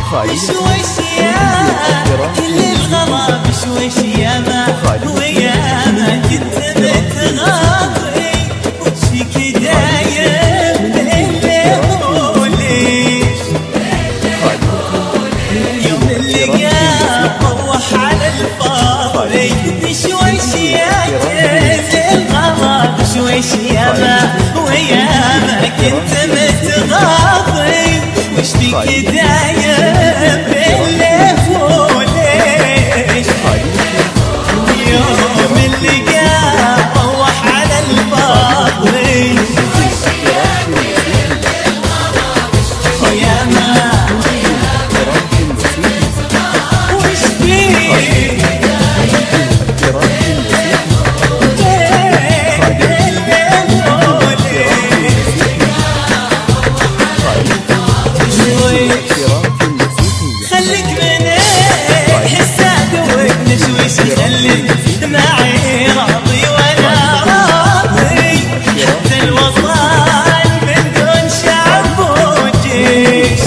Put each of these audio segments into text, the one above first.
بشويش ياما كل الغرام بشويش ياما وياما كنت متغاضي وشك دايم اللي قوليش يوم اللقاء روح على الفاضي بشويش ياما كل الغرام بشويش ياما وياما كنت متغاضي وشك دايم اللي فوليش يوم اللقاء روح على الفاضي ياما وش فيه معي راضي وانا راضي حتى الوطن من دون شعب وجيش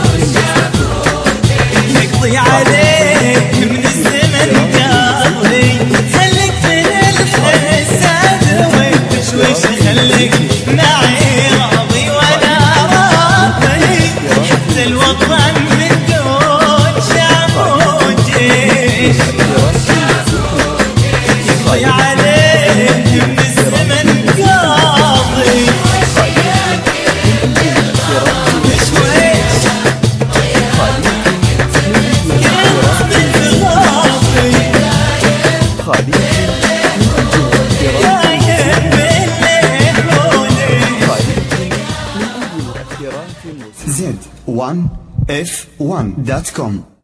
نقضي عليه من الزمن قاضي خليك في الحساد والتشويش خليك معي راضي وانا راضي حتى الوطن من دون شعب وجيش ضي عليه من الزمن قاضي بشويش كنت متغاضي دايم بالليل Z1F1.com